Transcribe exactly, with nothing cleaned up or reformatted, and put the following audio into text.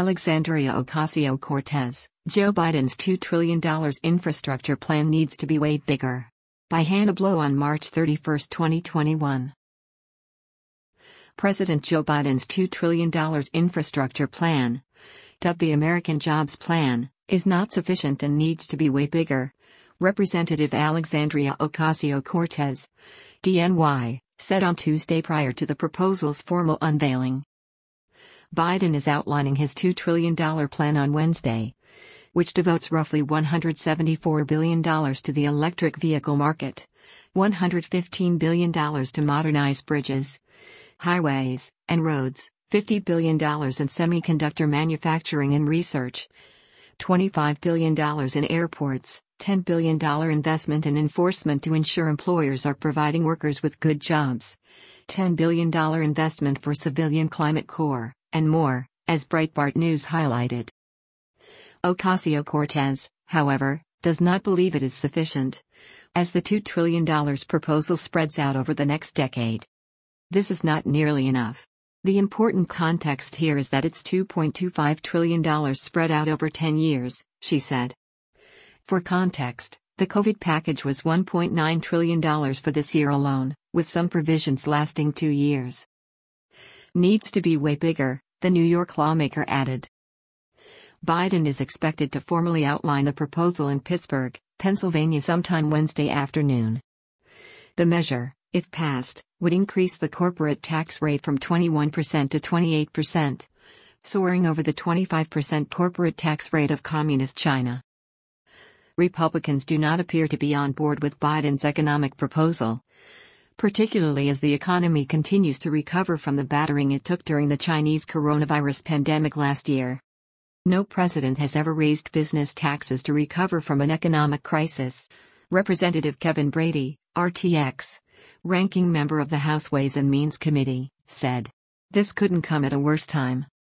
Alexandria Ocasio-Cortez, Joe Biden's two trillion dollars infrastructure plan needs to be way bigger. By Hannah Blow on March thirty-first, twenty twenty-one. President Joe Biden's two trillion dollars infrastructure plan, dubbed the American Jobs Plan, is not sufficient and needs to be way bigger, Representative Alexandria Ocasio-Cortez, D N Y, said on Tuesday prior to the proposal's formal unveiling. Biden is outlining his two trillion dollars plan on Wednesday, which devotes roughly one hundred seventy-four billion dollars to the electric vehicle market, one hundred fifteen billion dollars to modernize bridges, highways, and roads, fifty billion dollars in semiconductor manufacturing and research, twenty-five billion dollars in airports, ten billion dollars investment in enforcement to ensure employers are providing workers with good jobs, ten billion dollars investment for civilian climate corps, and more, as Breitbart News highlighted. Ocasio-Cortez, however, does not believe it is sufficient, as the two trillion dollars proposal spreads out over the next decade. This is not nearly enough. The important context here is that it's two point two five trillion dollars spread out over ten years, she said. For context, the COVID package was one point nine trillion dollars for this year alone, with some provisions lasting two years. Needs to be way bigger, the New York lawmaker added. Biden is expected to formally outline the proposal in Pittsburgh, Pennsylvania sometime Wednesday afternoon. The measure, if passed, would increase the corporate tax rate from twenty-one percent to twenty-eight percent, soaring over the twenty-five percent corporate tax rate of Communist China. Republicans do not appear to be on board with Biden's economic proposal, particularly as the economy continues to recover from the battering it took during the Chinese coronavirus pandemic last year. No president has ever raised business taxes to recover from an economic crisis, Representative Kevin Brady, R T X, ranking member of the House Ways and Means Committee, said. This couldn't come at a worse time.